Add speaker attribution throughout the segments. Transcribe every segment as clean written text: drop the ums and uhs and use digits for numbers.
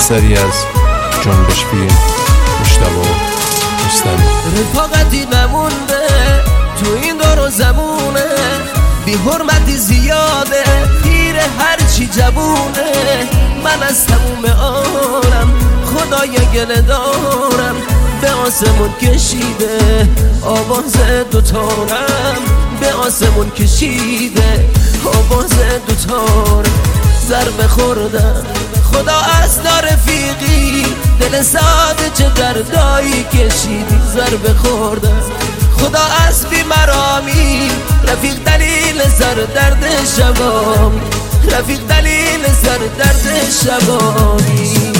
Speaker 1: اثری از جنبش فیلم مجتبی رستمی.
Speaker 2: رفاقتی نمونده تو این دور و زمونه، بی حرمتی زیاده پیر هرچی جوونه. من از تموم عالم خدای گله دارم، به آسمون کشیده آواز دوتارم، به آسمون کشیده آواز دوتارم. ضربه خوردم خدا از رفیقی، دل ساده چه دردایی کشیدی. ضربه خوردم خدا از بیمرامی، رفیق دلیل سر درد شبامی، رفیق دلیل سر درد شبامی.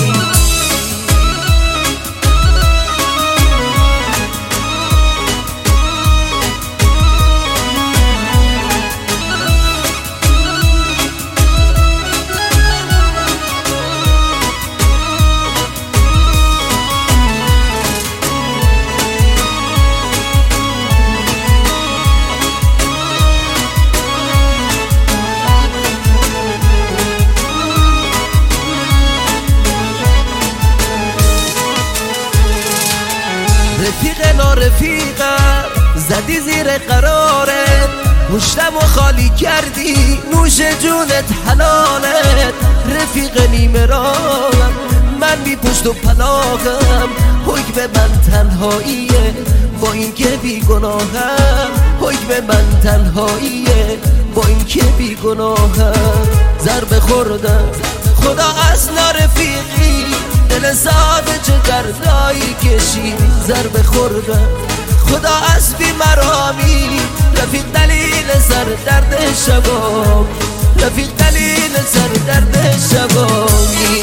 Speaker 2: رفیق نارفیقم زدی زیر قرارت، مشتم و خالی کردی نوش جونت حلالت. رفیق نیمه راهم من بی پشت و پناهم، حکم من تنهاییه با این که بی گناهم، حکم من تنهاییه با این که بی گناهم. ضربه خوردم خدا از نارفیقی، دل ساده چه دردایی کشیدی. ضربه خوردم خدا از بیمرامی، رفیق دلیل سر درد شبام، رفیق دلیل سر درد شبامی.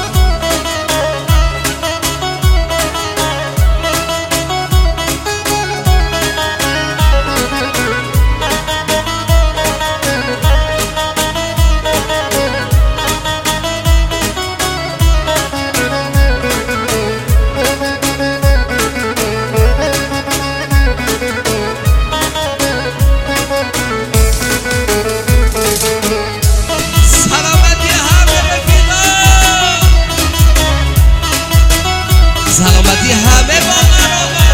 Speaker 3: سلامتی همه با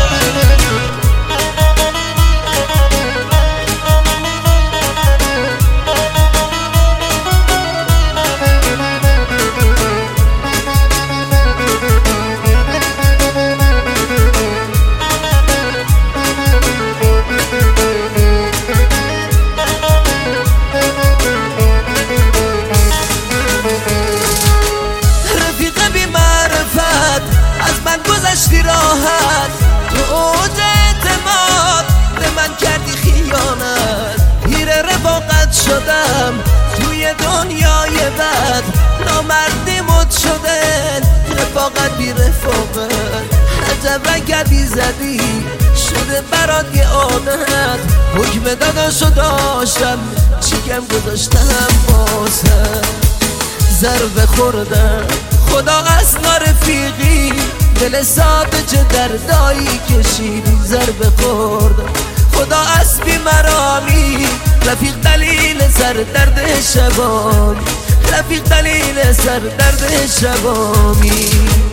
Speaker 3: گذشتی راحت، تو اوج اعتماد به من کردی خیانت. پیر رفاقت شدم توی دنیای بد، نامردی مد شده رفاقت بی رفاقت. عجب رنگردی زدی شده برات یه عادت، حکم داداشو داشتم چیکم گذاشتم بازم. ضربه خوردم خدا از نارفیقی، دل ساده چه دردایی کشیدی. ضربه خوردم خدا از بیمرامی، رفیق دلیل سر درد شبامی، رفیق دلیل سر درد شبامی.